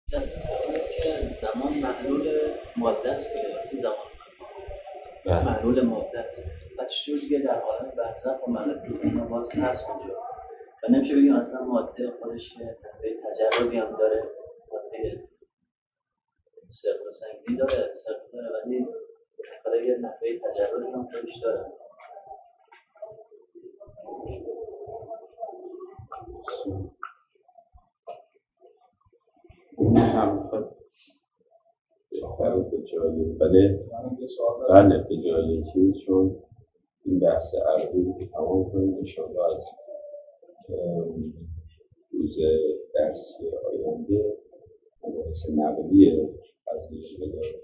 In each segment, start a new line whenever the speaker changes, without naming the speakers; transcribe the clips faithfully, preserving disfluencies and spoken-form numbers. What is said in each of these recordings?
زمان معلول ماده است دیگه زمان معلول ماده است و چجور دیگه در حالت برزخ و ملکوت اینا باز هست اونجا و نمیشه بگیم اصلا ماده خودش نحوه تجربی هم داره ماده صرف و سنگی داره صرف داره ولی بالاخره یه نحوه تجربی هم خودش داره.
این هم خود بهتره به جایی بله بله به جایی چیز چون این بحث عربی که تمام کنیم انشاءالله از روز درسی آینده مباحث نقلی از نیش بداریم.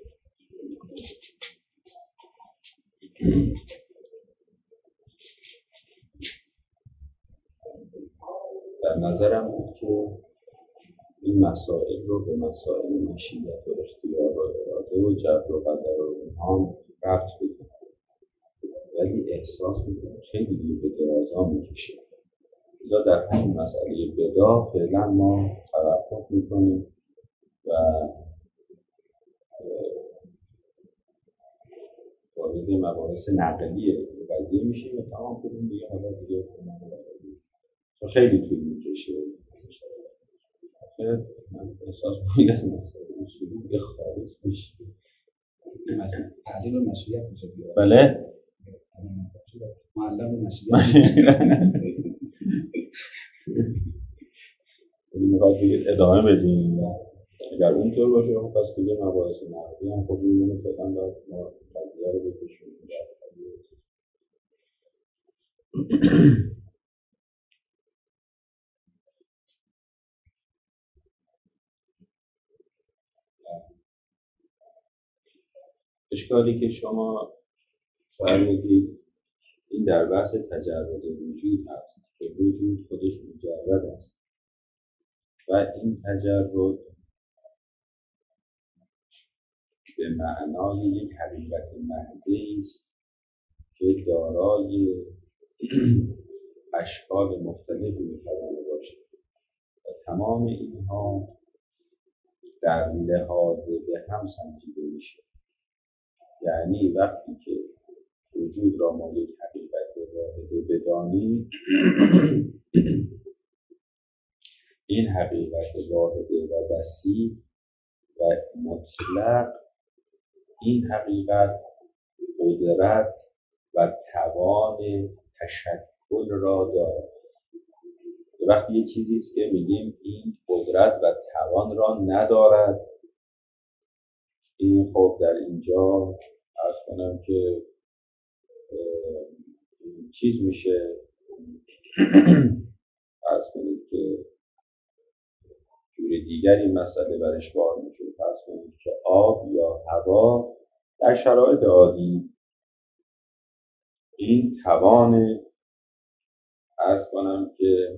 در نظرم بود که این مسائل رو به مسائل مشیت و اختیار و اراده و جبر و قدر و اینها هم ربط بدیم، ولی احساس میکنم خیلی دیگه به درازا میکشه. لذا در همین مسئله بدا فعلا ما توقف میکنیم و وارد مباحث نقلیه قضیه میشیم و تمام کنیم دیگه. حالا دیگه چون خیلی طول میکشه من احساس میکنم از مسئله اصولی دیگه خارج میشه.
تعلیل و مشیت میشه بیاره.
بله
معلم مشیت
میخواد دیگه ادامه بدیم. اگر اونطور باشه خب پس دیگه مباحث نقلی هم خب میمونه فعلا باید ما قضیه رو بکشیم. اشکالی که شما فرمودید این در بحث تجرد وجود هست که وجود خودش مجرد است و این تجرد به معنای یک حقیقت محضی است که دارای اشکال مختلفی می‌تواند باشد و تمام اینها در لحاظ به هم سنجیده میشه. یعنی وقتی که وجود را ما یک حقیقت واحده بدانیم این حقیقت واحده و وسیع و مطلق این حقیقت قدرت و توان تشکل را دارد. وقتی یه چیزی است که میگیم این قدرت و توان را ندارد، این خب در اینجا عرض کنم که چیز میشه عرض کنید که جور دیگری مسئله برش بار میشه. عرض کنید که آب یا هوا در شرایط عادی این توان عرض کنم که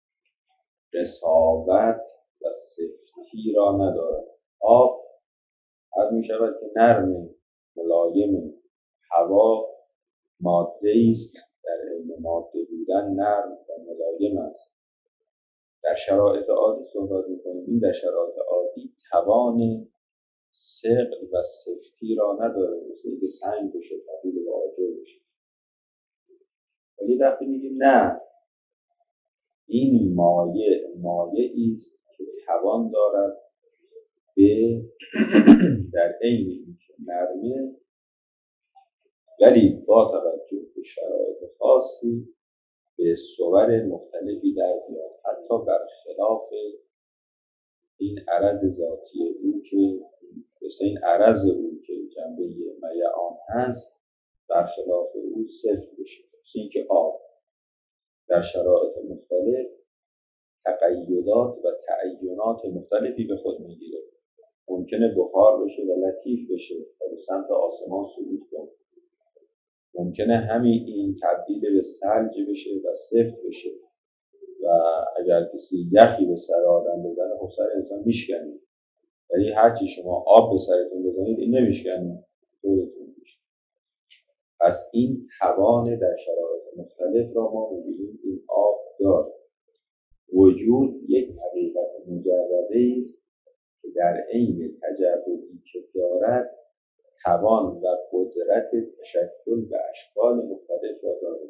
رساوت و سفتی را ندارد. آب عرض می شود که نرم ملایم، هوا ماده است در علم ماده بودن نرم و ملایم است. در شرایط عادی صحبت می‌کنیم، این در شرایط عادی توان ثقل و سفتی را نداره، مثل اینکه سنگ بشه تبدیل به آجر بشه. ولی وقتی میگیم نه این مایع مایعی است که توان دارد به در عین اینکه نرمه ولی با توجه به شرایط خاصی به صور مختلفی در بیاد، حتی برخلاف این عرض ذاتی او که مثل این عرض او که جنبه میعان هست برخلاف او صفر بشه. مثل اینکه آب در شرایط مختلف تقیدات و تعینات مختلفی به خود میگیره. ممکنه بخار بشه و لطیف بشه و به سمت آسمان صعود کنه. ممکنه همین این تبدیل به ثلج بشه و سفت بشه و اگر کسی یخی به سر آدم بزنه خب سر انسان میشکنه، ولی هرچی شما آب به سرتون بزنید این نمیشکنه، طورتون میشه. پس این توان در شرایط مختلف را ما می‌بینیم این آب داره. وجود یک حقیقت مجرده است که در عین تجردی که دارد توان و قدرت تشکل و اشکال مختلف را دارد.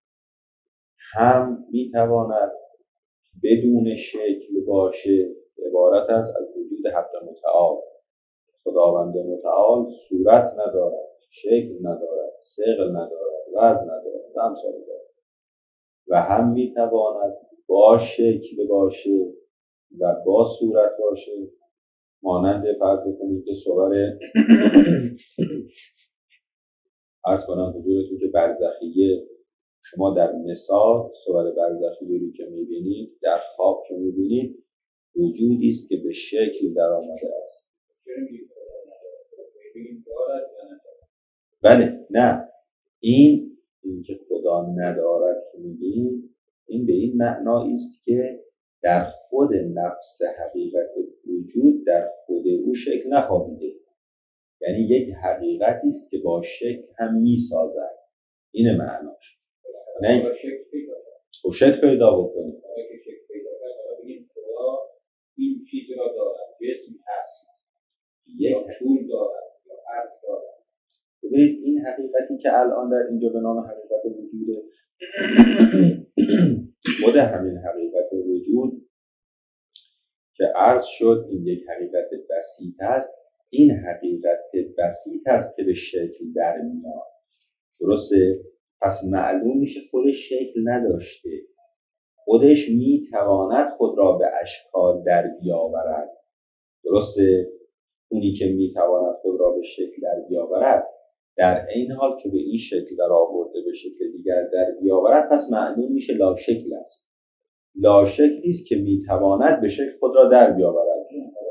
هم میتواند بدون شکل باشه، عبارت است از وجود حق متعال. خداوند متعال صورت ندارد، شکل ندارد، ثقل ندارد، وزن ندارد و امثال ذلک. و هم میتواند با شکل باشه و با صورت باشه، مانند فرض بکنید که صور عرض کنم حضورتون که برزخیه، شما در مثال صور برزخیه رو که میبینید، در خواب که میبینید، وجودی است که به شکل در آمده است. بله، نه، این اینکه خدا ندارد که میگیم، این به این معنایی است که در خود نفس حقیقت وجود در خود او شکل نخوابیده. یعنی یک حقیقتی است که با شکل هم میسازد. این معناش. نه با شکل پیدا بکنید.
این چیز را دارد، جسم هست، یک طول دارد یا عرض دارد.
ببینید این حقیقتی که الان در اینجا به نام حقیقت وجوده، خود همین حقیقت وجود که عرض شد این یک حقیقت بسیط است. این حقیقت بسیط است که به شکل در میاد. درسته؟ پس معلوم میشه خودش شکل نداشته، خودش میتواند خود را به اشکال در بیاورد. درسته؟ اونی که میتواند خود را به شکل در بیاورد، در این حال که به این شکل در آورده به شکل دیگر در بیاورد، پس معلوم میشه لا شکل است. لا شکلی است که میتواند به شکل خود را در بیاورد.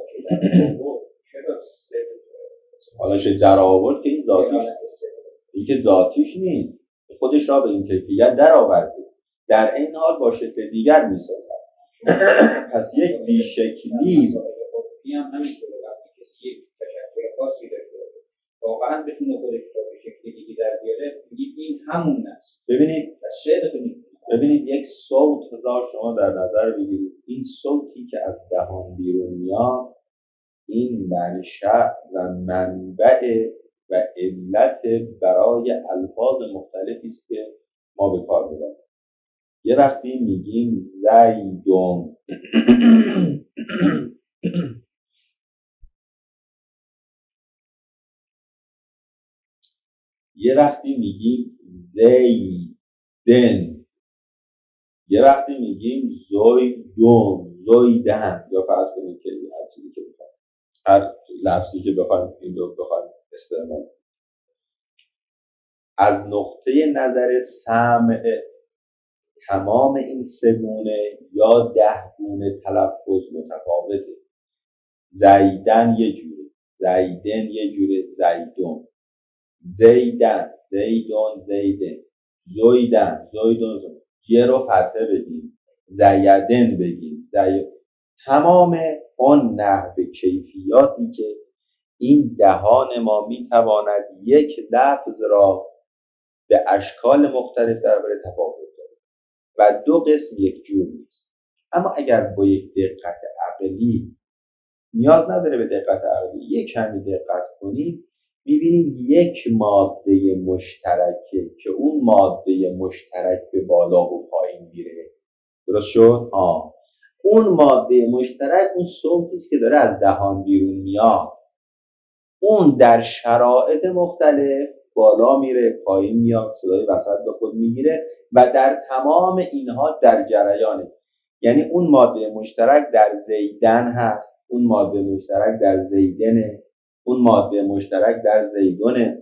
حالا شکل در آورد که این ذاتیش این که ذاتیش نیست، خودش را به این کیفیت در آورده، در این حال با شکل دیگر میسازد. پس یک بیشکلی
هم همینطوره. وقتی کسی یک تشکل خاصی داشته واقعا بتونه خودش را به شکل دیگه در بیاره، میگید این همون است.
ببینید
صدق نیست.
ببینید یک صوت را شما در نظر بگیرید. این صوتی که از دهان بیرون میاد، این منشأ و منبع و علت برای الفاظ مختلفی است که ما به کار میبریم. یه وقتی میگیم زیدون یه وقتی میگیم زیدن، یه وقتی میگیم زیدون، زیدن، یا فرض کنید که هر چیزی که بخواید، هر لفظی که بخواید این رو بخواید استعمال. از نقطه نظر سمع تمام این سه گونه یا ده گونه تلفظ متفاوته. زیدن یه جوره، زیدن یه جوره، زیدون، زیدن، زیدون، زیدن، زیدن، زیدون، زیدن. یه رو فتحه بگیم، زیدن بگیم، زید. تمام اون نحو کیفیاتی که این دهان ما میتواند یک لفظ را به اشکال مختلف درباره تفاوت داره و دو قسم یک جور نیست. اما اگر با یک دقت عقلی، نیاز نداره به دقت عقلی، یک کمی دقت کنید، می‌بینید یک ماده مشترکه که اون ماده مشترک به بالا و پایین میره. درست شد؟ آه. اون ماده مشترک اون صوتی است که داره از دهان بیرون میاد. اون در شرایط مختلف بالا میره، پایین میاد، صدای وسط به خود میگیره و در تمام اینها در جریانه. یعنی اون ماده مشترک در زیدن هست، اون ماده مشترک در زیدنه، اون ماده مشترک در زیدونه.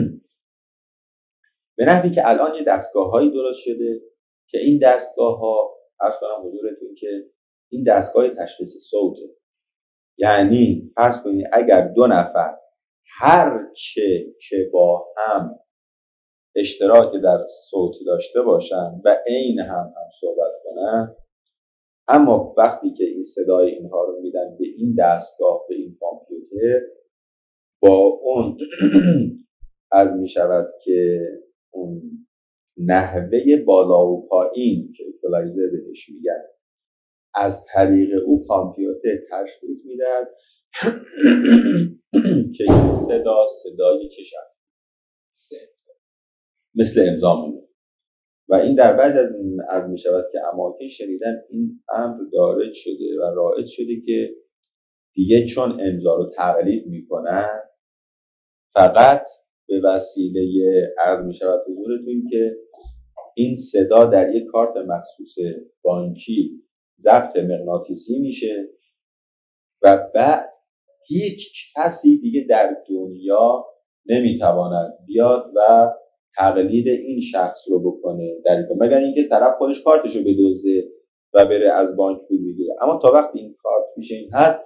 به نحوی که الان یه دستگاه هایی درست شده که این دستگاه ها، عرض کنم حضورتون که این دستگاه تشخیص صوته. یعنی فرض کنید اگر دو نفر هر چه که با هم اشتراک در صوت داشته باشن و عین هم هم صحبت کنن، اما وقتی که این صدای اینها رو میدن به این دستگاه، به این کامپیوتر، با اون از می شود که اون نحوه بالا و پایین که اکوالایزر بهش میگن، از طریق اون کامپیوتر تشخیص میدن که این صدا صدای چه شخصی مثل امضا مونه و این در بعض از از می شود که اماکن شنیدن این امر دارج شده و رایج شده که دیگه چون امضا رو تقلید میکنن فقط به وسیله عرض می شود حضورتون که این صدا در یک کارت مخصوص بانکی ضبط مغناطیسی میشه و بعد هیچ کسی دیگه در دنیا نمیتواند بیاد و تقلید این شخص رو بکنه در مگر اینکه طرف خودش کارتش رو بدزده و بره از بانک پول بگیره. اما تا وقتی این کارت پیش این هست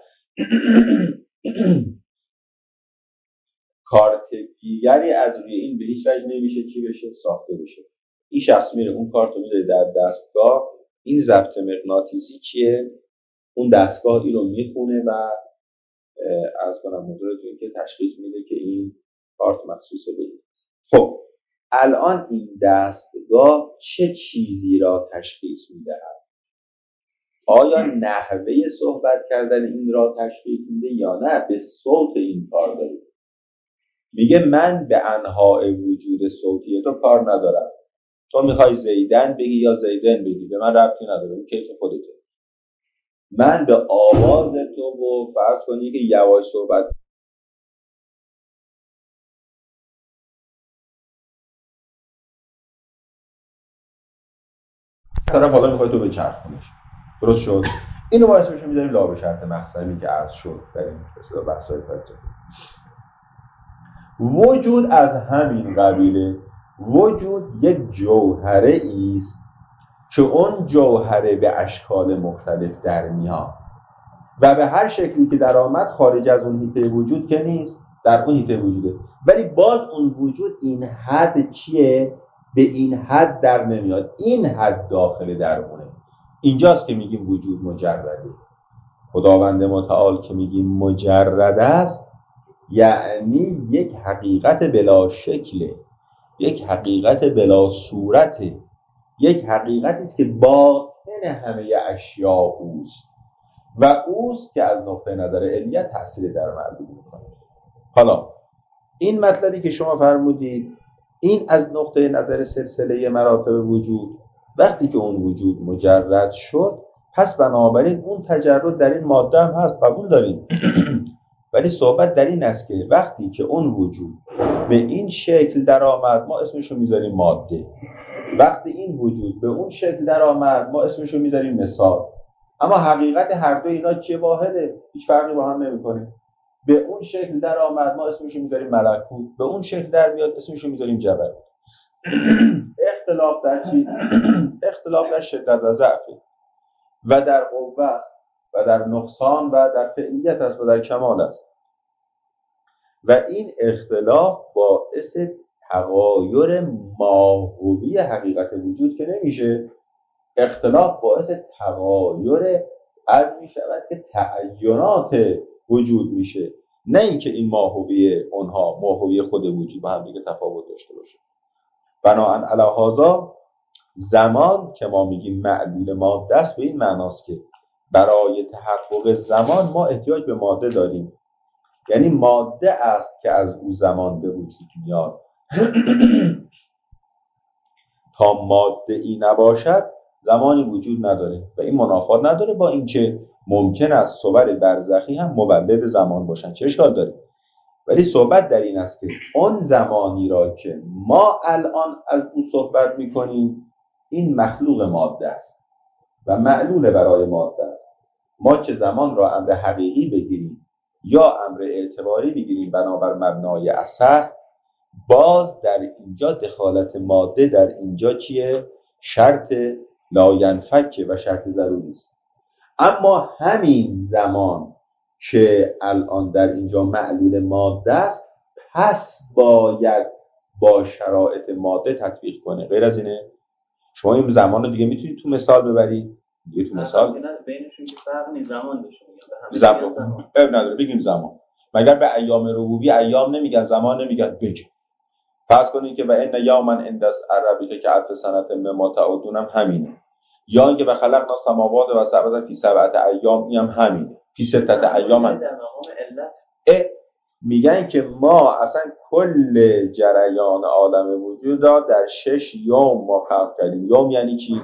کارت دیگری از روی این به هیچ وجه نمیشه چی بشه ساخته بشه. این شخص میره اون کارت رو میذاره در دستگاه، این ضبط مغناطیسی چیه؟ اون دستگاه این رو میخونه و از کنم حضورتون که تشخیص میده که این کارت مخصوص به این. خب الان این دستگاه چه چیزی را تشخیص میدهد؟ آیا نحوه صحبت کردن این را تشخیص میده یا نه به صوت این کار داریم؟ میگه من به انواع وجود صوتی تو کار ندارم. تو میخوای زیدن بگی یا زیدن بگی، به من ربطی نداره، اون کیف خودته. من به آواز تو و فرض کنی که یواش صحبت طرف حالا میخوای تو به چرخ کنیش، درست شد؟ اینو باعث میشه میذاریم لا به شرط مخزنی که عرض شد در این مثلا بحث‌های فلسفی. وجود از همین قبیله، وجود یک جوهره است که اون جوهره به اشکال مختلف در میاد و به هر شکلی که در آمد خارج از اون حیطه وجود که نیست، در اون حیطه وجوده، ولی باز اون وجود این حد چیه؟ به این حد در نمیاد، این حد داخل در اونه. اینجاست که میگیم وجود مجرده. خداوند متعال که میگیم مجرد است یعنی یک حقیقت بلا شکله، یک حقیقت بلا صورته، یک حقیقتی است که باطن همه اشیاء اوست و اوست که از نقطه نظر علیت تأثیر در مردم میکنه. حالا این مطلبی که شما فرمودید این از نقطه نظر سلسله مراتب وجود، وقتی که اون وجود مجرد شد پس بنابراین اون تجرد در این ماده هم هست، قبول داریم. ولی صحبت در این است که وقتی که اون وجود به این شکل در آمد ما اسمشو میذاریم ماده، وقتی این وجود به اون شکل در آمد ما اسمشو میذاریم مثال. اما حقیقت هر دو اینا چه واحده، هیچ فرقی با هم نمیکنه. به اون شکل در آمد ما اسمشو میذاریم ملکوت، به اون شکل در میاد اسمشو میذاریم جبروت. اختلاف در چی؟ اختلاف در شدت و ضعف و در قوه است و در نقصان و در فعلیت است و در کمال است. و این اختلاف باعث تغایر ماهوی حقیقت وجود که نمیشه، اختلاف باعث تغایر از می شود که تعینات وجود میشه، نه اینکه این ماهوی اونها ماهوی خود وجود با هم دیگه تفاوت داشته باشه. بنابراین علی هذا زمان که ما میگیم معلول ماده است به این معناست که برای تحقق زمان ما احتیاج به ماده داریم، یعنی ماده است که از او زمان به وجود میاد. تا ماده ای نباشد زمانی وجود نداره و این منافات نداره با اینکه ممکن است صور برزخی هم مولد زمان باشن، چه اشکال داره؟ ولی صحبت در این است که اون زمانی را که ما الان از او صحبت میکنیم این مخلوق ماده است و معلول برای ماده است. ما چه زمان را امر حقیقی بگیریم یا امر اعتباری بگیریم بنابر مبنای اثر، باز در اینجا دخالت ماده در اینجا چیه؟ شرط لاینفکه و شرط ضروری است. اما همین زمان که الان در اینجا معلول ماده است پس باید با شرایط ماده تطبیق کنه، غیر از اینه؟ شما این زمان رو دیگه میتونید تو مثال ببرید دیگه تو مثال
بینشون که فرق نیست، زمان بشه
زمان زمان اب نداره بگیم زمان. مگر به ایام ربوبی ایام نمیگن، زمان نمیگن؟ بگیم فرض کنید که و ان یوما عند عربی که الف سنه مما تعودون هم همینه، یا اینکه به خلقنا السماوات و الارض فی سبعه ایام این هم همینه.
فی ستت ایام
در مقام علت
اه میگن که ما اصلا کل جریان عالم وجود را در شش یوم ما خلق کردیم. یوم یعنی چی؟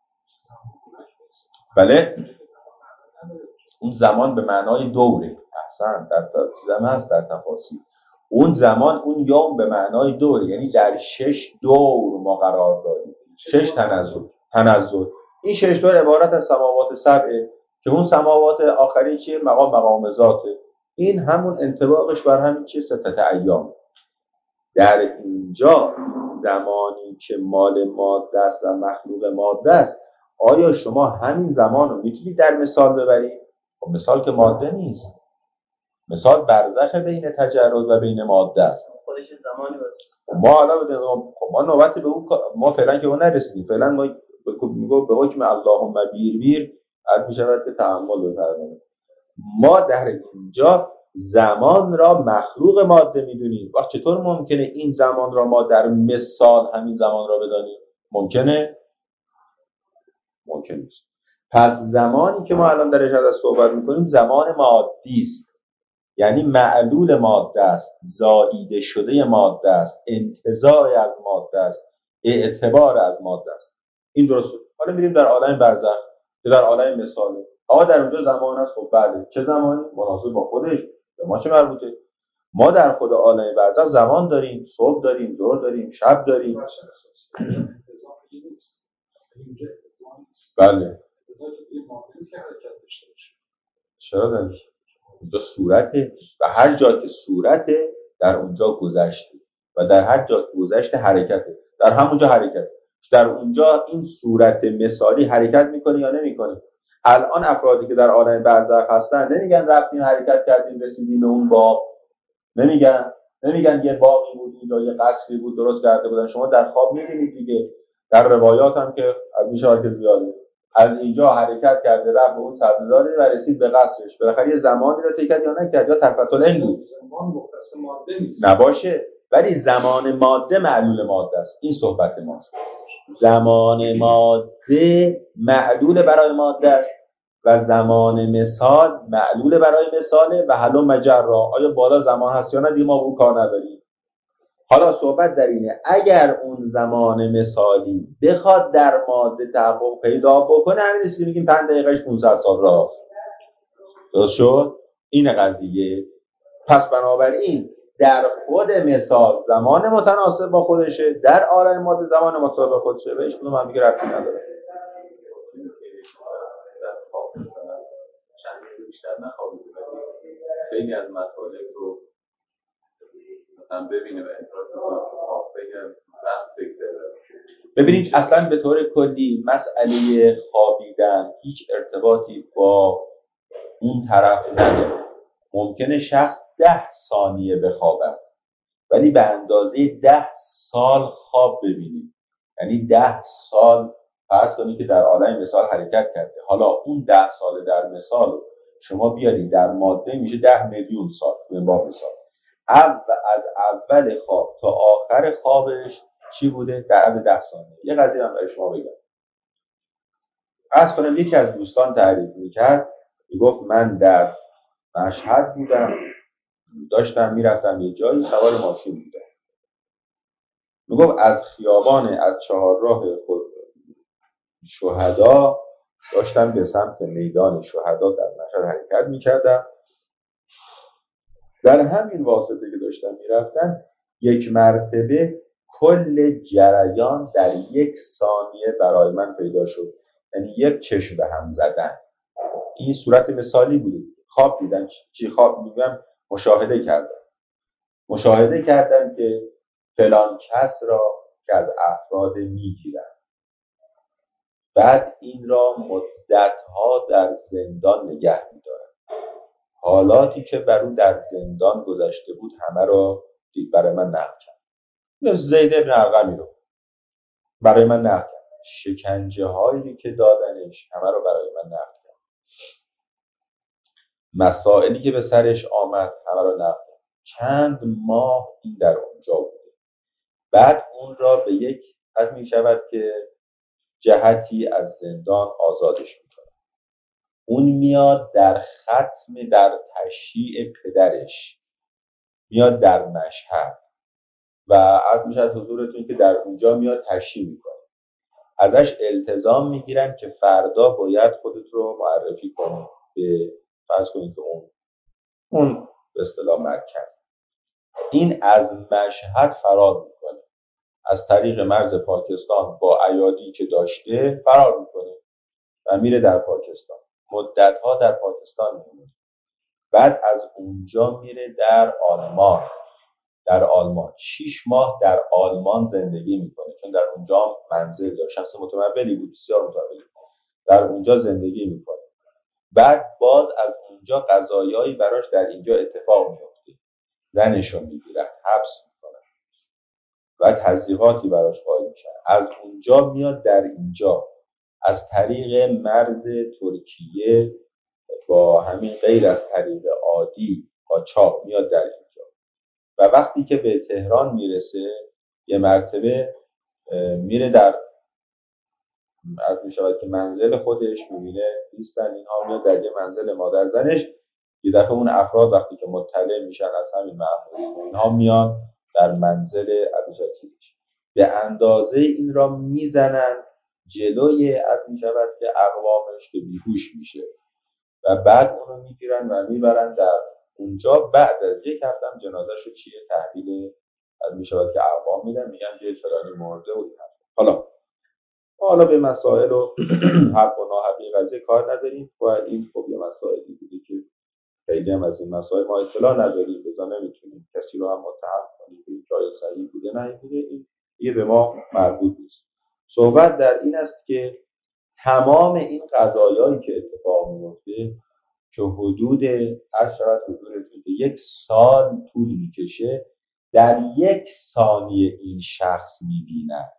بله اون زمان به معنای دوره. احسن در تفسیر هست در تفاسیر اون زمان اون یوم به معنای دوره، یعنی در شش دور ما قرار داریم. شش تنزل تنزل این شش دور عبارت از سماوات سبعه که اون سماوات آخری چیه؟ مقام مقام ذاته. این همون انطباقش بر همین چیه؟ ستت ایام. در اینجا زمانی که مال ماده است و مخلوق ماده است، آیا شما همین زمان رو میتونید در مثال ببرید؟ خب مثال که ماده نیست، مثال برزخ بین تجرد و بین ماده است.
خودش زمانی باشه.
ما حالا بده ما نوبت به اون ما فعلا که اون نرسیدیم. فعلا ما میگو به حکم اللهم بیر بیر از میشود که تحمل بفرمایید. ما در اینجا زمان را مخلوق ماده میدونیم. وقت چطور ممکنه این زمان را ما در مثال همین زمان را بدانیم؟ ممکنه؟ ممکن نیست. پس زمانی که ما الان درش از صحبت میکنیم زمان مادی است، یعنی معلول ماده است، زائیده شده ماده است، انتزاع از ماده است، اعتبار از ماده است. این درسته. حالا میریم در عالم برزخ که در عالم مثاله. آقا در اونجا زمان است. خب بله چه زمانی؟ مناسب با خودش. به ما چه مربوطه؟ ما در خود عالم برزخ زمان داریم، صبح داریم، ظهر داریم، شب داریم. بله چرا داریم؟ اونجا صورته و هر جا که صورته در اونجا گذشته و در هر جا که گذشته حرکته، در همونجا حرکته. در اونجا این صورت مثالی حرکت میکنه یا نمیکنه؟ الان افرادی که در عالم برزخ هستن نمیگن رفتیم حرکت کردیم رسیدیم به اون باغ، نمیگن نمیگن یه باغی بود یا یه قصری بود درست کرده بودن. شما در خواب میبینید دیگه، در روایات هم که میشه که زیاده از اینجا حرکت کرده رفت به اون سبززاری و رسید به قصرش. بالاخره یه زمانی رو طی کرد یا نکرد؟ یا طرفت العین بود.
زمان مختص ماده نیست
نباشه، ولی زمان ماده معلول ماده است. این صحبت ماست. زمان ماده معلول برای ماده است و زمان مثال معلول برای مثاله و حالا مجرا. آیا بالا زمان هست یا نه؟ دیگه ما اون کار نداریم. حالا صحبت در اینه اگر اون زمان مثالی بخواد در ماده تحقق پیدا بکنه، همین است که میگیم پنج دقیقهش پانصد سال راه. درست شد؟ این قضیه. پس بنابراین در خود مثال زمان متناسب با خودشه، در عالم ماده زمان متناسب با خودشه و هیچ کدوم هم دیگه ربطی نداره.
بیشتر نخواهید خیلی از مطالب رو مثلا ببینه و ادراک کنه بگم وقت بگذره.
ببینید اصلا به طور کلی مسئله خوابیدن هیچ ارتباطی با اون طرف نداره. ممکنه شخص ده ثانیه بخوابه ولی به اندازه ده سال خواب ببینید. یعنی ده سال فرض کنید که در عالم مثال حرکت کرده. حالا اون ده سال در مثال شما بیارید در ماده میشه ده میلیون سال. به با مثال از اول خواب تا آخر خوابش چی بوده؟ در از ده ثانیه. یه قضیه هم برای شما بگم. از کنم یکی از دوستان تعریف میکرد، میگفت من در مشهد بودم، داشتم میرفتم یه جایی، سوار ماشین بودم. میگفت از خیابان از چهارراه شهدا داشتم به سمت میدان شهدا در مشهد حرکت میکردم. در همین واسطه که داشتم میرفتم یک مرتبه کل جریان در یک ثانیه برای من پیدا شد. یعنی یک چشم به هم زدن. این صورت مثالی بود. خواب دیدم. چی خواب میگم؟ مشاهده کردم. مشاهده کردم که فلان کس را که از افراد میگیرن. بعد این را مدتها در زندان نگه میدارن. حالاتی که بر او در زندان گذشته بود همه را دید برای من نقل کرد. یا زید ابن ارقمی رو برای من نقل کرد. شکنجه هایی که دادنش همه را برای من نقل کرد. مسائلی که به سرش آمد همه را نقل کرد. چند ماه این در اونجا بوده. بعد اون را به یک حد می شود که جهتی از زندان آزادش می کنه. اون میاد در ختم در تشییع پدرش، میاد در مشهد و عرض میشه از حضورتون که در اونجا میاد تشییع میکنه. ازش التزام میگیرن که فردا باید خودت رو معرفی کنی به فرض کنید که اون اون به اصطلاح مرکز. این از مشهد فرار میکنه، از طریق مرز پاکستان با ایادی که داشته فرار میکنه و میره در پاکستان، مدتها در پاکستان میمونه. بعد از اونجا میره در آلمان، در آلمان شیش ماه در آلمان زندگی میکنه، چون در اونجا منزل داشت، شخص متمولی بود، بسیار متمولی، در اونجا زندگی میکنه. بعد باز از اونجا قضایایی براش در اینجا اتفاق میفته، زنشو میگیرن، حبس میکنن و تضییقاتی براش قائل میشن. از اونجا میاد در اینجا از طریق مرز ترکیه با همین غیر از طریق عادی قاچاق میاد در اینجا و وقتی که به تهران میرسه یه مرتبه میره در عرض میشود که منزل خودش، میبینه نیستن اینها، میاد در یه منزل مادر زنش. یه دفعه اون افراد وقتی که مطلع میشن از همین مأمورین اینها میان در منزل ابوزکیش به اندازه این را میزنن جلوی عرض میشود که اقوامش که بیهوش میشه و بعد اونو میگیرن و میبرن در اونجا. بعد از یک هفته هم جنازه‌شو چیه تحویل عرض میشود که اقوام میدن، میگن که فلانی مرده و این حالا حالا به مسائل و حق و ناحقی قضیه کار نداریم و این خب یه مسائلی بوده که خیلی هم از این مسائل ما اطلاع نداریم، بذار نمیتونیم کسی رو هم متهم کنیم که جای صحیح بوده نه بوده، این یه به ما مربوط نیست. صحبت در این است که تمام این قضایایی که اتفاق میفته که حدود هر شود حدود یک سال طول میکشه، در یک ثانیه این شخص میبیند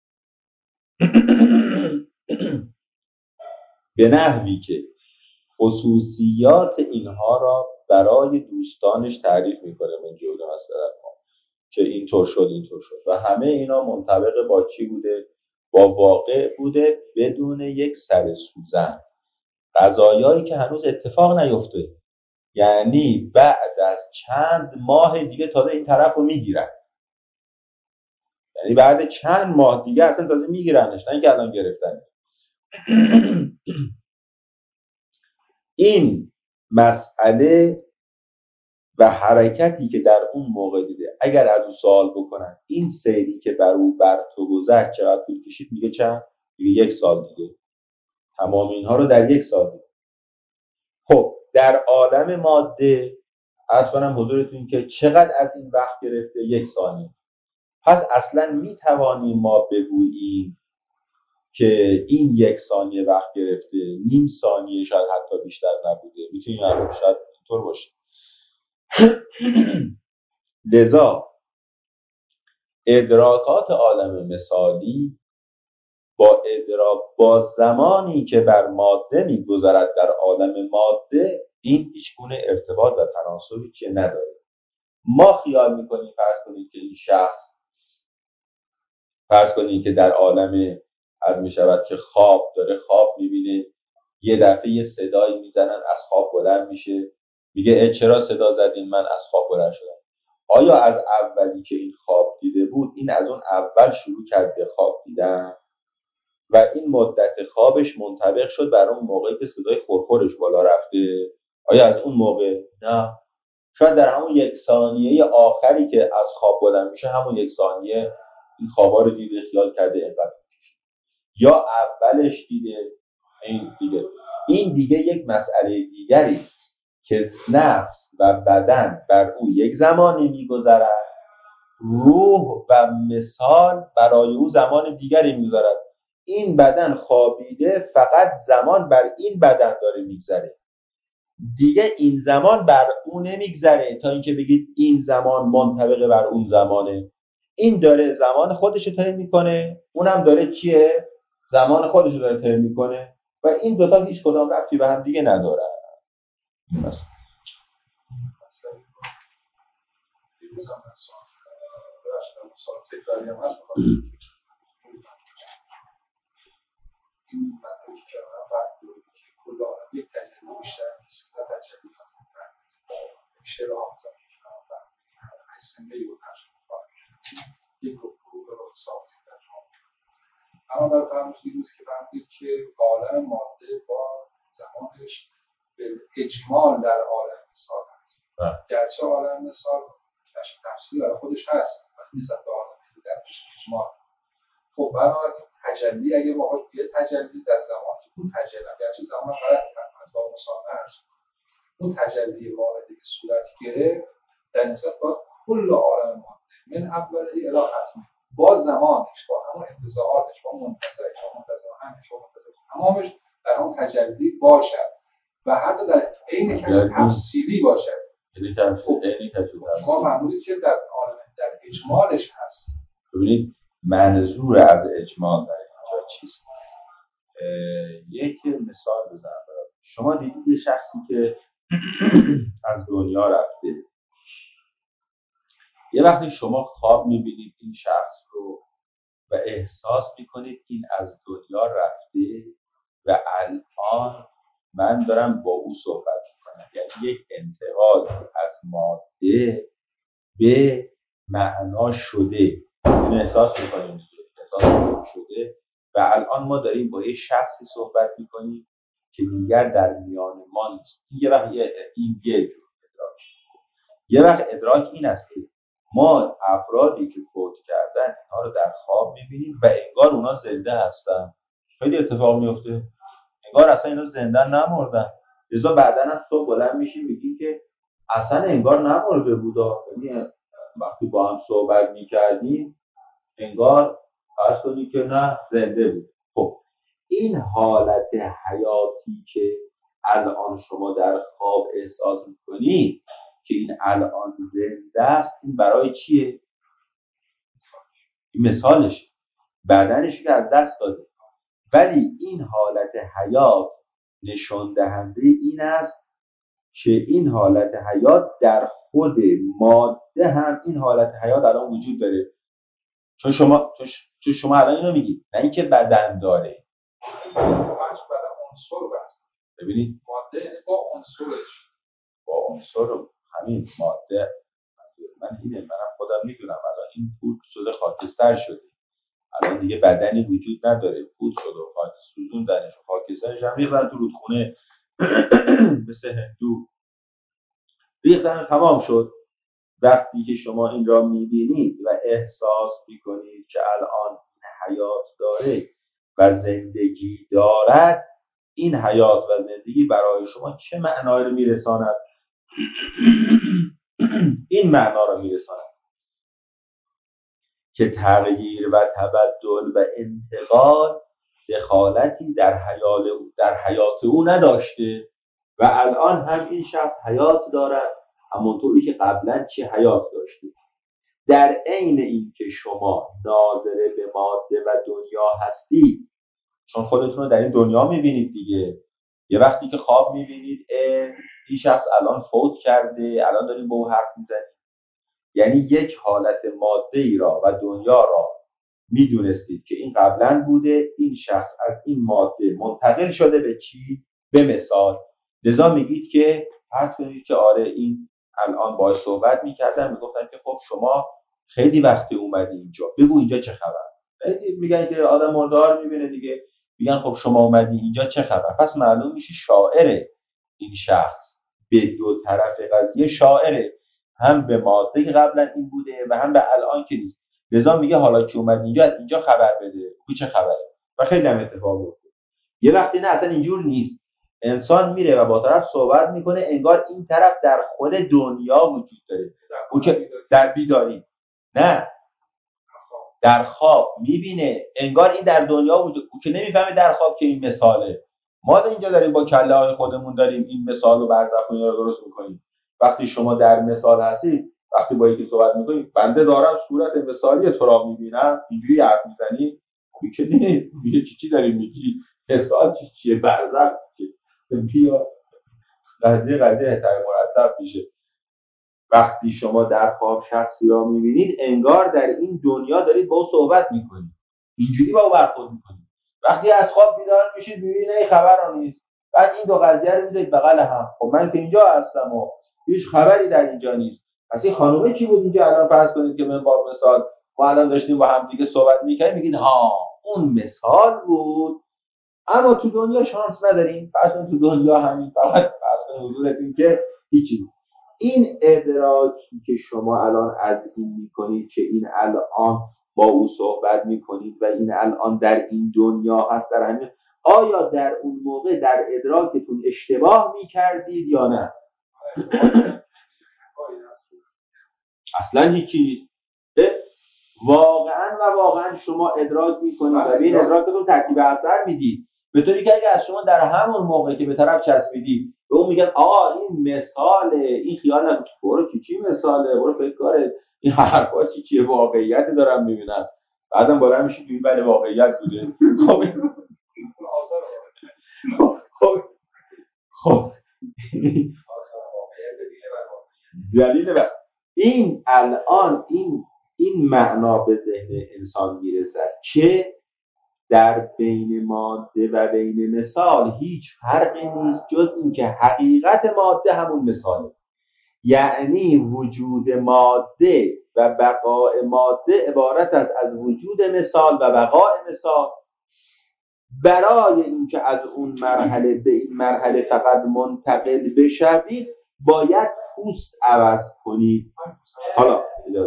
به نحوی که خصوصیات اینها را برای دوستانش تعریف میکنه من جلوی مسئله ما که اینطور شد اینطور شد و همه اینا منطبق با چی بوده؟ با واقع بوده، بدون یک سر سوزن، قضایایی که هنوز اتفاق نیفته، یعنی بعد از چند ماه دیگه تازه این طرف رو میگیرن، یعنی بعد چند ماه دیگه اصلا تازه میگیرنش، نه اینکه الان گرفتن. این مسئله و حرکتی که در اون موقع دیده، اگر از او سوال بکنن این سیری که بر او بر تو گذشت چقدر طول کشید، میگه چند؟ میگه یک سال دیگه. تمام اینها رو در یک سال دیگه. خب در عالم ماده اصلا حضورتون که چقدر از این وقت گرفته؟ یک ثانیه. پس اصلا میتوانیم ما بگوییم که این یک ثانیه وقت گرفته، نیم ثانیه شاید حتی بیشتر نبوده، میتونیم شاید اینطور باشه. لذا ادراکات عالم مثالی با ادراک با زمانی که بر ماده میگذرد در عالم ماده، این هیچگونه ارتباط و تناسبی که نداره. ما خیال میکنیم فرض کنید که این شخص فرض کنید که در عالم عرض میشود که خواب داره، خواب میبینه، یه دفعه یه صدایی میزنن، از خواب بلند میشه، میگه چرا صدا زدین؟ من از خواب بلند شدم. آیا از اولی که این خواب دیده بود، این از اون اول شروع کرد به خواب دیدن و این مدت خوابش منطبق شد بر اون موقعی که صدای خورخورش بالا رفته؟ آیا از اون موقع؟ نه، شاید در همون یک ثانیه آخری که از خواب بلند میشه، همون یک ثانیه این خوابا رو دیده، خیال کرده اینقدر، یا اولش دیده. این دیگه این دیگه یک مسئله دیگری است که نفس و بدن بر او یک زمانی میگذرد، روح و مثال برای او زمان دیگری میگذرد. این بدن خوابیده، فقط زمان بر این بدن داره میگذره، دیگه این زمان بر او نمیگذره تا اینکه بگید این زمان منطبق بر اون زمانه. این داره زمان خودش رو طی میکنه، اونم داره چیه؟ زمان خودش رو داره طی میکنه و این دوتا هیچ کدام ربطی به هم دیگه نداره. مثلا
کل عالم یک تجلی بیشتر نیست و تجلی میشه را آموزم حسنه و تجلی یک گروه رو ثابت در اما در فرموش دیروز که فهمید که عالم ماده با زمانش به اجمال در عالم مثال هست گرچه عالم مثال کشف تفصیلی برای خودش هست ولی نسبت به عالم درش اجمال. خب بنابراین تجلی اگه باهاش بیه تجلی در زمان اون تجلی گرچه زمان غلط کرد با مسامحه است اون تجلی واحدی که صورت گرفت در نسبت با کل عالم ماده من اولی الی ختمه با زمانش با همون انتزاعاتش با منتزعش با منتزع همش با منتزع تمامش در اون تجلی باشد و حتی در عین کشف تفصیلی باشد.
یعنی تفصیل عین کشف
شما فهمونید که در عالم در اجمالش هست.
ببینید منظور از اجمال در اینجا چیست؟ یک مثال بزنم براتون. شما دیدید یه شخصی که از دنیا رفته، یه وقتی شما خواب میبینید این شخص رو و احساس میکنید این از دنیا رفته و الان من دارم با او صحبت میکنم، یعنی یک انتقال از ماده به معنا شده، این احساس میکنیم احساس شده و الان ما داریم با یک شخصی صحبت میکنیم که دیگر در میان ما نیست. یه وقت این یه جور ادراک، یه وقت ادراک این است که ما افرادی که فوت کردن اینها رو در خواب میبینیم و انگار اونا زنده هستن. خیلی اتفاق میفته، انگار اصلا اینا زنده نمردن. لذا بعداً هم صبح بلند میشیم میگیم که اصلا انگار نمرده بودا، یعنی وقتی با هم صحبت میکردیم انگار فرض کنید که نه زنده بود. خب این حالت حیاتی که الان شما در خواب احساس میکنید که این الان زنده است، این برای چیه؟ این مثالش بدنش که از دست داده، ولی این حالت حیات نشان دهنده این است که این حالت حیات در خود ماده هم این حالت حیات الان وجود داره. چون شما چون شما الان اینو میگید نه اینکه بدن داره،
واقعا بدن عنصر است.
ببینید
ماده با عنصرش
با عنصر همین ماده من اینه منم خودم میدونم الان این پود شده خاکستر شده، الان دیگه بدنی وجود نداره، پود شده و خاک سوزوندنش و خاکسترش هم میبرن تو رودخونه مثل هندو ریختن تمام شد. وقتی که شما این را میبینید و احساس میکنید که الان حیات داره و زندگی دارد، این حیات و زندگی برای شما چه معنایی رو میرساند؟ این معنا رو میرساند که تغییر و تبدل و انتقال دخالتی در حیات او در حیات او نداشته و الان هم این شخص حیات دارد همونطوری که قبلا چه حیات داشته. در عین این که شما ناظر به ماده و دنیا هستید، چون خودتون رو در این دنیا میبینید دیگه، یه وقتی که خواب میبینید این شخص الان فوت کرده، الان داریم با او حرف میزنید، یعنی یک حالت ماده ای را و دنیا را میدونستید که این قبلا بوده، این شخص از این ماده منتقل شده به چی؟ به مثال. لذا میگید که فرض کنید که آره این الان باهاش صحبت میکردن، میگفتن که خب شما خیلی وقت اومدی اینجا، بگو اینجا چه خبر. میگن که آدم مردار میبینه دیگه، میگن خب شما اومدی اینجا چه خبر. پس معلوم میشه شاعره این شخص، به دو طرف قضیه شاعره، هم به ماده که قبلا این بوده و هم به الان که نیست. لذا میگه حالا که اومد اینجا از اینجا خبر بده، بگو چه خبره. و خیلی هم اتفاق میفته. یه وقتی نه اصلا اینجور نیست، انسان میره و با طرف صحبت میکنه انگار این طرف در خود دنیا وجود داره، او که در بیداری نه در خواب میبینه انگار این در دنیا وجود، او که نمیفهمه در خواب که این مثاله. ما اینجا داریم با کله های خودمون داریم این مثال و برزخ رو درست میکنیم. وقتی شما در مثال هستید، وقتی با یکی صحبت میکنید، بنده دارم صورت مثالی تو را میبینم، اینجوری حرف میزنی، خوبی که نیست، میگه چی چی داریم میگی، مثال چی چیه، برزخ چیه، بیا قضیه قضیه تر مرتب میشه. وقتی شما در خواب شخصی را میبینید انگار در این دنیا دارید با او صحبت میکنید، اینجوری با او برخورد میکنید. وقتی از خواب بیدار میشید میبینید این خبر رو نیست، بعد این دو قضیه رو میذارید بغل هم. خب من که اینجا هستم و هیچ خبری در اینجا نیست. پس این خانومه کی بود اینجا؟ الان فرض کنید که من با مثال ما الان داشتیم با هم دیگه صحبت می‌کردیم، میگید ها اون مثال بود. اما تو دنیا شانس نداریم. فرض کنید تو دنیا همین فقط فرض کنید حضورتون که هیچی. این ادراکی که شما الان از این میکنید که این الان با او صحبت میکنید و این الان در این دنیا هست، در همین، آیا در اون موقع در ادراکتون اشتباه میکردید یا نه؟ اصلا هیچی. واقعا و واقعا شما ادراک میکنید و به این ادراکتون ترتیب اثر میدید، به طوری که اگه از شما در همون موقع که به طرف چسبیدید به اون میگن آقا این مثاله، این خیال نکن، برو چی چی مثاله، برو فکر کاره، این حرفا چی چیه، واقعیت دارم میبینم. بعدم بالا میشه توی بله واقعیت بوده. خب خب دلیل بر این الان این این معنا به ذهن انسان میرسد که در بین ماده و بین مثال هیچ فرقی نیست جز اینکه حقیقت ماده همون مثاله. یعنی وجود ماده و بقای ماده عبارت است از وجود مثال و بقای مثال. برای اینکه از اون مرحله به این مرحله فقط منتقل بشوید باید پوست عوض کنید. حالا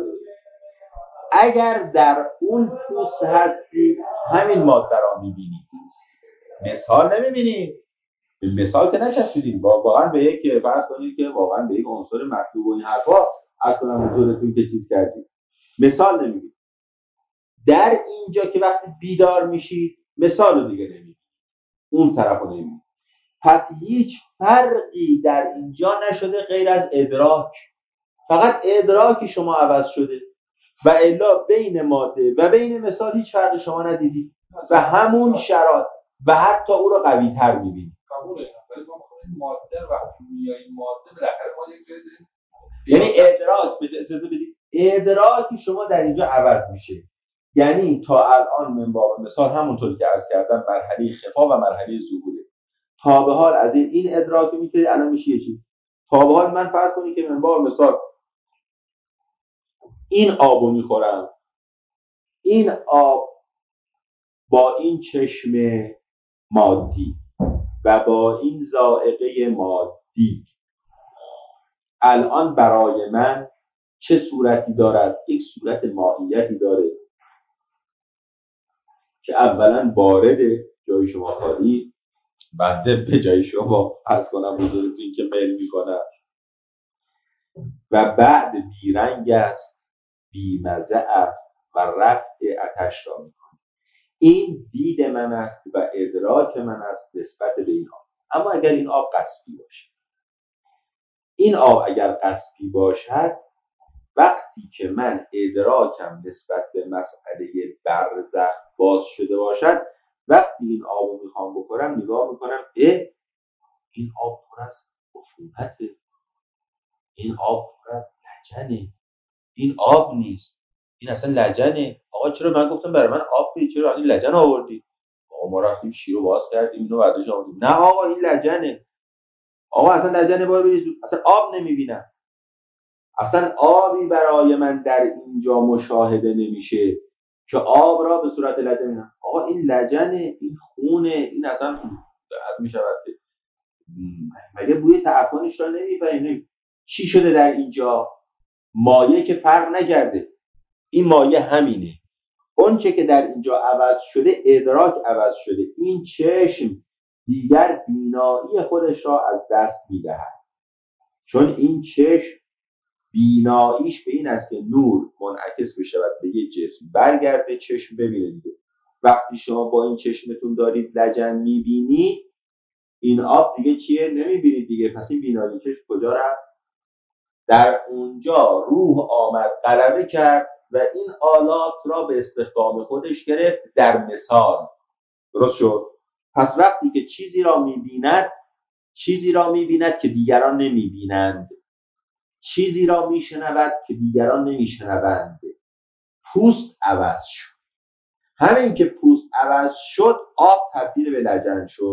اگر در اون پوست هستید همین ماده را میبینید، مثال نمیبینید. به مثال که نچسبیدید، واقعا به یک فرض کنید که واقعا به یک عنصر مطلوب و این حرفا از کنم حضورتون که چیز کردید، مثال نمیبینید. در اینجا که وقتی بیدار میشید مثال رو دیگه نمیبینید، اون طرف رو نمیبینید. پس هیچ فرقی در اینجا نشده غیر از ادراک. فقط ادراک شما عوض شده و الا بین ماده و بین مثال هیچ فرقی شما ندیدید و همون شرایط و حتی او رو قوی تر میبینید.
قبوله. ولی ما میخوایم ماده و کیمیای ماده بالاخره ما یک جایی داریم.
یعنی ادراک اجازه بدید ادراک شما در اینجا عوض میشه. یعنی تا الان من باب مثال همونطور که عرض کردم مرحله خفا و مرحله ظهوره. تا به حال از این این ادراک میتونید الان میشه یه چیز. تا به حال من فرض کنید که من باب مثال این آبو میخورم، این آب با این چشم مادی و با این ذائقه مادی الان برای من چه صورتی دارد؟ یک صورت مائیتی داره که اولا وارده جای شما خالی، بعد به جای شما عرض کنم حضورتون که میل میکنم و بعد بیرنگ است، بیمزه است و رفع آتش را میکنه. این دید من است و ادراک من است نسبت به این آب. اما اگر این آب قصبی باشه، این آب اگر قصبی باشد، وقتی که من ادراکم نسبت به مسئله برزخ باز شده باشد، وقتی این آب رو میخوام بخورم نگاه میکنم اه این آب پر از عفونته، این آب پر از لجنه، این آب نیست، این اصلا لجنه. آقا چرا من گفتم برای من آب بید، چرا این لجن آوردی؟ آقا ما رفتیم شیر رو باز کردیم اینو بعدش آوردیم. نه آقا این لجنه. آقا اصلا لجنه باید بید، اصلا آب نمیبینم، اصلا آبی برای من در اینجا مشاهده نمیشه که آب را به صورت لجن ببینم. آقا این لجنه، این خونه، این اصلا درد میشود. مگه بوی تعفنش را نمیبینیم؟ چی شده در اینجا؟ مایه که فرق نکرده، این مایه همینه. اون چه که در اینجا عوض شده ادراک عوض شده. این چشم دیگر بینایی خودش را از دست میدهد، چون این چشم بیناییش به این است که نور منعکس بشه و به یه جسم برگرده چشم ببینه دیگه. وقتی شما با این چشمتون دارید لجن میبینید، این آب دیگه چیه؟ نمیبینید دیگه. پس این بینایی چشم کجا رفت؟ در اونجا روح آمد غلبه کرد و این آلات را به استخدام خودش گرفت در مثال. درست شد؟ پس وقتی که چیزی را میبیند، چیزی را میبیند که دیگران نمیبینند، چیزی را میشنود که دیگران نمیشنوند. پوست عوض شد. همین که پوست عوض شد، آب تبدیل به لجن شد.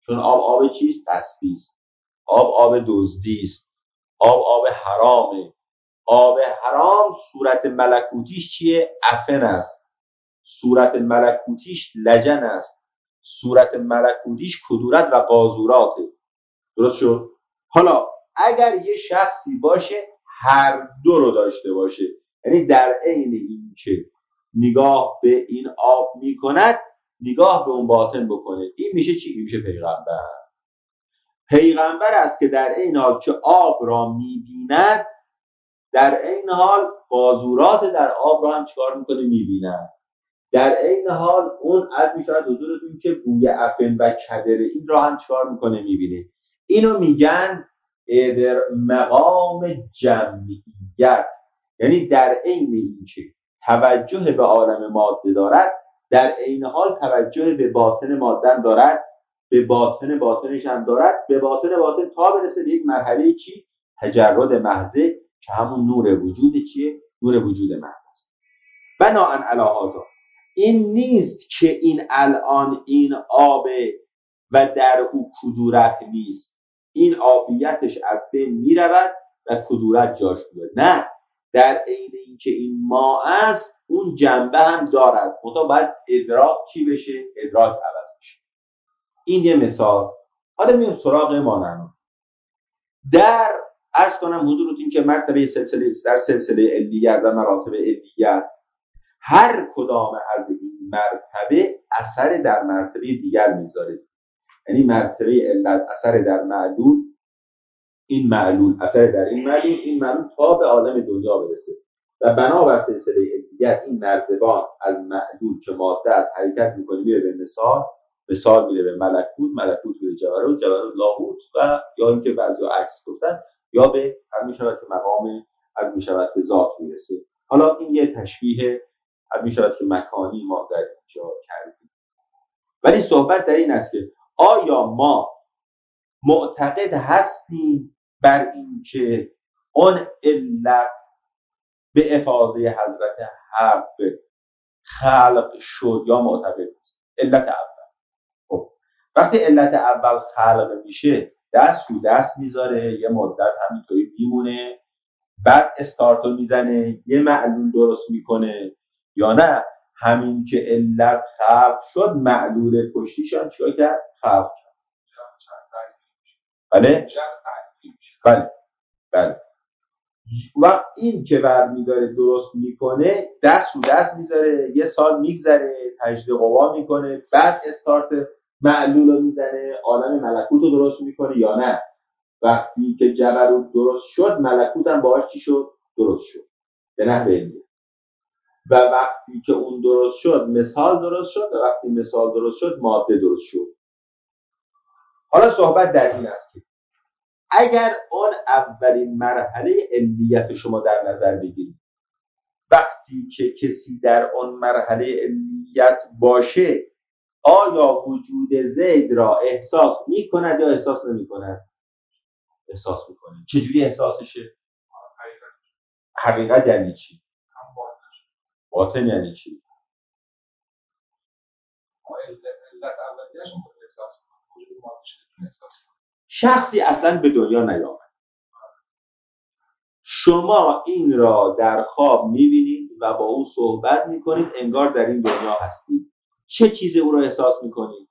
چون آب آب چیست؟ غصبی است. آب آب دزدی است. آب آب حرامه. آب حرام صورت ملکوتیش چیه؟ عفن است. صورت ملکوتیش لجن است. صورت ملکوتیش کدورت و قاذوراته. درست شد؟ حالا اگر یه شخصی باشه هر دو رو داشته باشه، یعنی در عین این که نگاه به این آب میکند نگاه به اون باطن بکنه، این میشه چی؟ این میشه پیغمبر. پیغمبر است که در عین حال که آب را میبیند در عین حال قاذورات در آب را هم چیکار میکنه؟ میبیند. در عین حال اون عرض میشود حضورتون که بوی عفن و کدر این را هم چیکار میکنه؟ میبینه. اینو میگن در مقام جمعیت، یعنی در عین اینکه توجه به عالم ماده دارد در عین حال توجه به باطن ماده دارد، به باطن باطنش هم دارد، به باطن باطن تا برسه به یک مرحله چی؟ تجرد محضه که همون نور وجود چیه؟ نور وجود محض است. بناءً علی هذا این نیست که این الان این آب و در او کدورت نیست، این آبیتش از بین می رود و کدورت جاش میاد. نه، در عین اینکه این ما است اون جنبه هم دارد، منتها باید ادراک چی بشه؟ ادراک عوض بشه. این یه مثال. حالا میام سراغ مانعنا. در عرض کنم حضورتون که مرتبه سلسله در سلسله علیت و مراتب علیت هر کدام از این مرتبه اثر در مرتبه دیگر میذاره. یعنی مرتبه علت اثر در معلول، این معلول اثر در این معلول، این معلول تا به عالم دنیا برسه و بنابر سلسله علیت این نردبان از معلول که ماده است حرکت میکنه میره به مثال، مثال میره به ملکوت، ملکوت میره جبروت، جبروت لاهوت و یا اینکه بعضیا عکس گفتن یا به هر میشود که مقام از میشود به ذات میرسه. حالا این یه تشبیه هر میشود که مکانی ما در اینجا کردیم. ولی صحبت در این است که آیا ما معتقد هستیم بر این که اون علت به افاضه حضرت حق خلق شد یا معتقد نیست؟ علت اول. خب وقتی علت اول خلق میشه دست رو دست میذاره، یه مدت همینطوری میمونه، بعد استارتو میزنه، یه معلول درست میکنه، یا نه همین که علت خلق شد معلول پشتیشان چیکار کرد؟ خلق کرد. بله؟ بله بله. و این که برمیداره درست میکنه دست رو دست میذاره، یه سال میگذره، تجدید قوا میکنه، بعد استارت معلول رو میزنه، عالم ملکوت رو درست میکنه، یا نه وقتی که جبروت درست شد ملکوت هم باهاش چی شد؟ درست شد. به نحو علمی. و وقتی که اون درست شد مثال درست شد و وقتی مثال درست شد ماده درست شد. حالا صحبت در این است که اگر اون اولین مرحله علیت شما در نظر بگیرید، وقتی که کسی در اون مرحله علیت باشه آیا وجود زید را احساس می کند یا احساس نمی کند؟ احساس می کند. چجوری احساسشه؟ حقیقت یعنی چی؟ باطن یعنی چی؟ شخصی اصلا به دنیا نیامد، شما این را در خواب میبینید و با او صحبت میکنید انگار در این دنیا هستید، چه چیزی او را احساس میکنید؟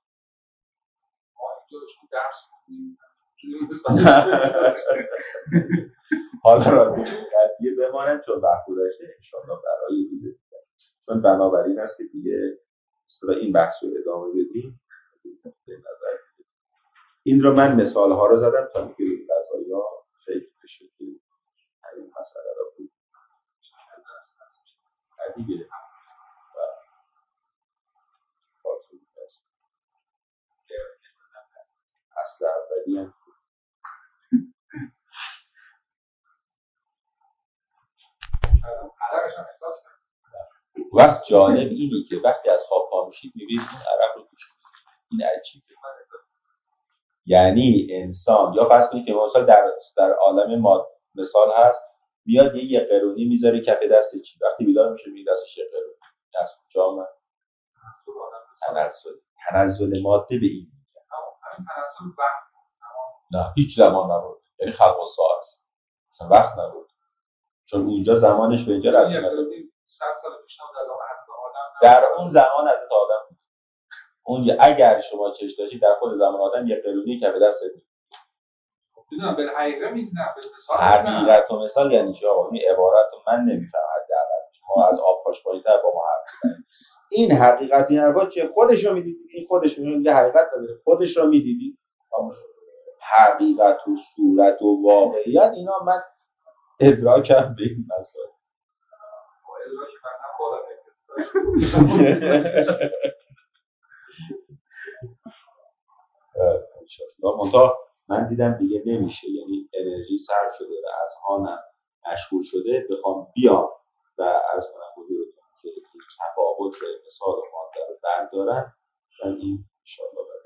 حالا را قضیه بماند چون وقت داشته انشاءالله برای دیگه، چون بنابراین است که دیگه اصلا این بحث رو ادامه بدیم. این رو من مثال ها رو زدم تا که این قضایی ها فکر بشه که این مسئله را بود دیگه و خاطر است اصل اولی هم وقت جالب اینی که وقتی از خواب پا میشید میبینید این عرق رو توش این عجیبه. یعنی انسان یا فرض کنید که مثلا در در عالم ما مثال هست میاد یه یه قرونی میذاره کف دست چی، وقتی بیدار میشه میگه دستش یه قرونی از کجا آمد؟ تنزل تنزل ماده به این
این تنزل وقت
نه هیچ زمان نبود، یعنی خلق الساعه است، اصلا وقت نبود، چون اونجا زمانش به اینجا رفت
صد سال پیش نبود از آدم
در اون زمان از آدم بود. اون اگر شما چش داشتید در خود زمان آدم یه قلونی که به دست
میدونم به حقیقت میدونم به مثال
حقیقت و مثال یعنی چی آقا؟ این عبارت رو من نمیفهمم، حداقل ما از آب پاش پایین‌تر با ما حرف می‌زنیم. این حقیقت این حرفا چیه؟ خودش رو می‌دیدید، این خودش می‌گه حقیقت داره، خودش رو می‌دیدید. حقیقت و صورت و واقعیت اینا من ادراکم به این مسائل
ادراک من بالا
منتها من دیدم دیگه نمیشه، یعنی انرژی صرف شده و از آنم مشغول شده، بخوام بیام و عرض کنم حضورتون که تفاوت مثال و ماده رو بردارم و این انشاءالله